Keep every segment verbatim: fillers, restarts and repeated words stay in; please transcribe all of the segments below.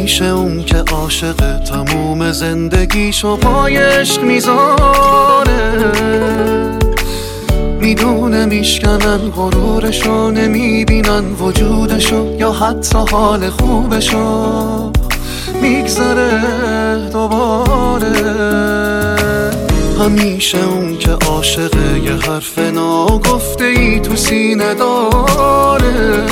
همیشه اون که عاشق تموم زندگیشو پای عشق میذاره، میدونه میشکنن غرورشو، نمیبینن وجودشو یا حتی حال خوبشو، میگذره دوباره. همیشه اون که عاشقه یه حرف ناگفته ای تو سینه داره،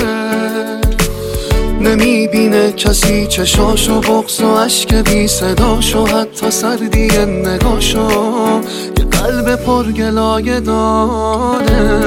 نمیبینه کسی چشاشو، بغض و عشق بی صداشو، حتی سردی نگاشو، یه قلب پرگلایه داره.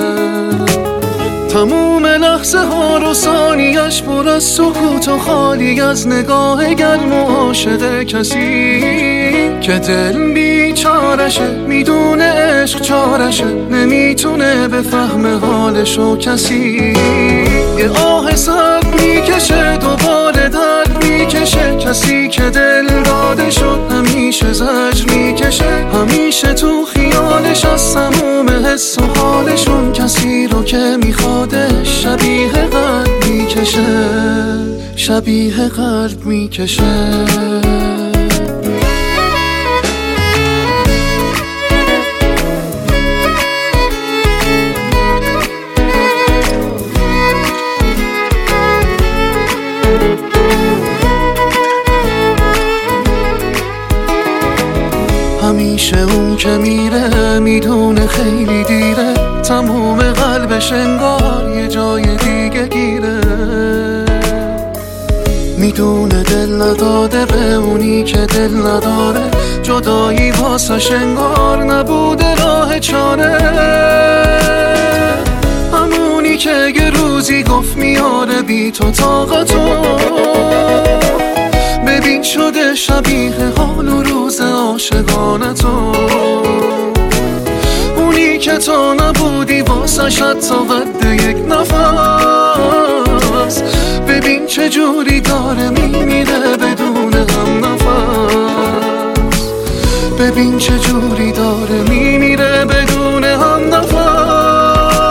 تموم لحظه ها رو ثانیش پر از سکوت و خالی از نگاه گرم و عاشق کسی که دل بیچارشه، میدونه عشق چارشه، نمیتونه بفهمه حالشو کسی. یه آه سرد میکشه، دوباره درد میکشه، کسی که دل داده شد همیشه زجر میکشه، همیشه تو خیالش از تموم حس و حالشون، کسی رو که میخوادش شبیه قلب میکشه، شبیه قلب میکشه. همیشه اون که میره میدونه خیلی دیره، تموم قلبش انگار یه جای دیگه گیره، میدونه دل نداده به اونی که دل نداره، جدایی واسش انگار نبوده راه چاره. همونی که یه روزی گفت میاره بی تو طاقتو، ببین شده شبیه حال و روز عاشقانه تو، اونی که تو نبودی واسه شد تا قد یک نفس، ببین چه جوری داره میمیره بدون هم نفس، ببین چه جوری داره میمیره بدون هم نفس.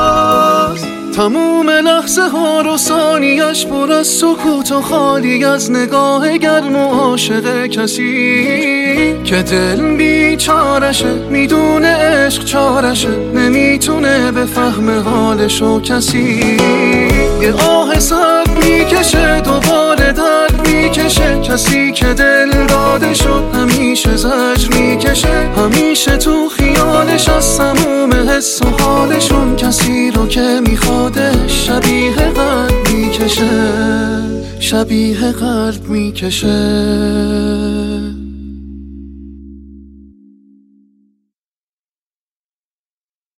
تموم لحظه ها رو ثانیش پر از سکوت و خالی از نگاه گرم و عاشق کسی که دل بیچارشه، میدونه عشق چارشه، نمیتونه بفهمه حالشو کسی. یه آه سرد میکشه، دوباره درد میکشه، کسی که دل داده شد همیشه زجر میکشه، همیشه تو خیالش از تموم حس و حالشون، کسی رو که میخوادش شبیه قلب میکشه، شبیه قلب میکشه.